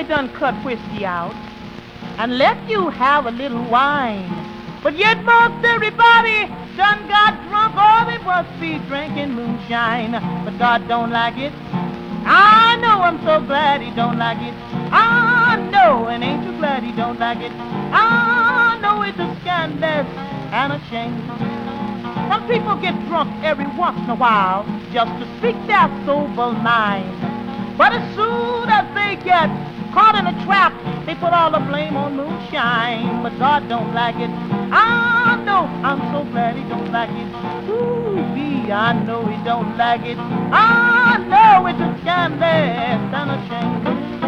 done cut whiskey out and let you have a little wine. But yet most everybody done got drunk, or they must be drinking moonshine. But God don't like it. I know, I'm so glad he don't like it. I know, and ain't you glad he don't like it? I know it's a scandalous and a shame. Some people get drunk every once in a while just to speak their sober mind. But as soon as they get caught in a trap, they put all the blame on moonshine. But God don't like it. I know, I'm so glad he don't like it. Ooh-wee, I know he don't like it. I know it's a scandalous and a shame.